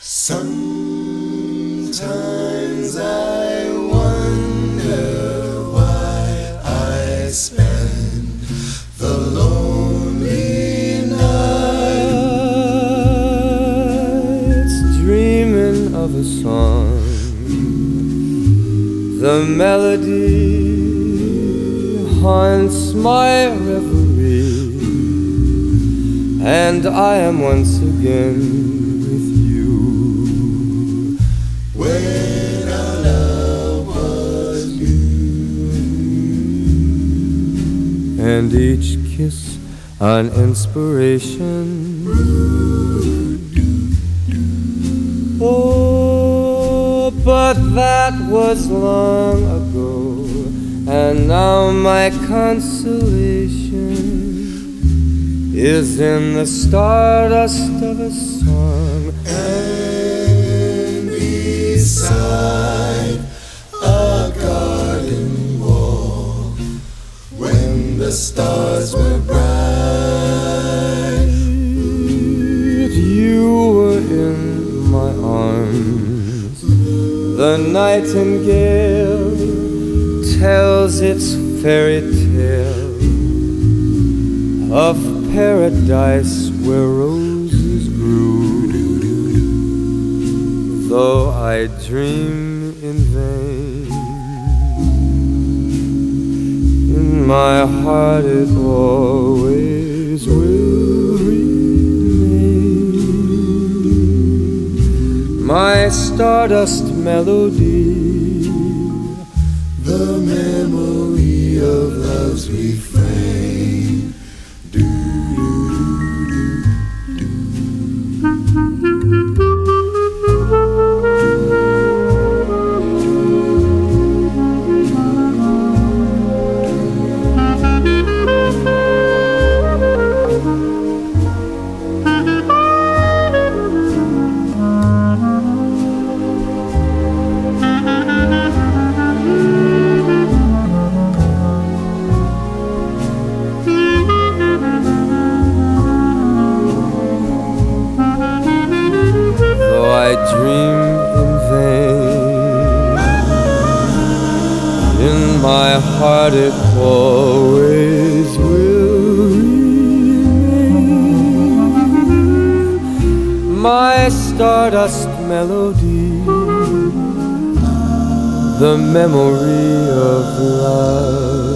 Sometimes I wonder why I spend the lonely nights dreaming of a song. The melody haunts my reverie, and I am once again when our love was new, and each kiss an inspiration. Oh, but that was long ago, and now my consolation is in the stardust of a song. Beside a garden wall, when the stars were bright, you were in my arms. The nightingale tells its fairy tale of paradise where roses grew. Though I dream in vain, in my heart it always will remain. My stardust melody, the memory of love's refrain. I dream in vain, in my heart it always will remain. My stardust melody, the memory of love.